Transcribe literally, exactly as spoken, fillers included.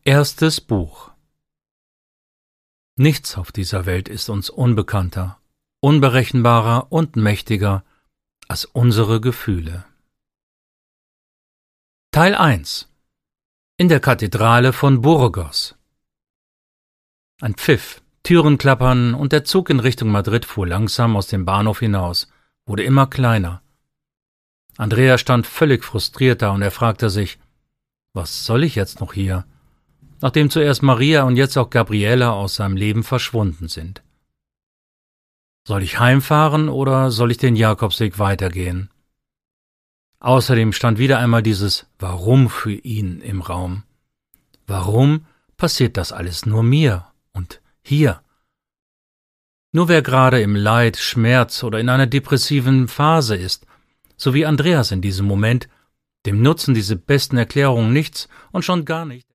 Erstes Buch. Nichts auf dieser Welt ist uns unbekannter, unberechenbarer und mächtiger als unsere Gefühle. Teil eins. In der Kathedrale von Burgos. Ein Pfiff, Türen klappern und der Zug in Richtung Madrid fuhr langsam aus dem Bahnhof hinaus, wurde immer kleiner. Andrea stand völlig frustriert da und er fragte sich, was soll ich jetzt noch hier, nachdem zuerst Maria und jetzt auch Gabriela aus seinem Leben verschwunden sind. Soll ich heimfahren oder soll ich den Jakobsweg weitergehen? Außerdem stand wieder einmal dieses Warum für ihn im Raum. Warum passiert das alles nur mir und hier? Nur wer gerade im Leid, Schmerz oder in einer depressiven Phase ist, so wie Andreas in diesem Moment, dem nutzen diese besten Erklärungen nichts und schon gar nicht.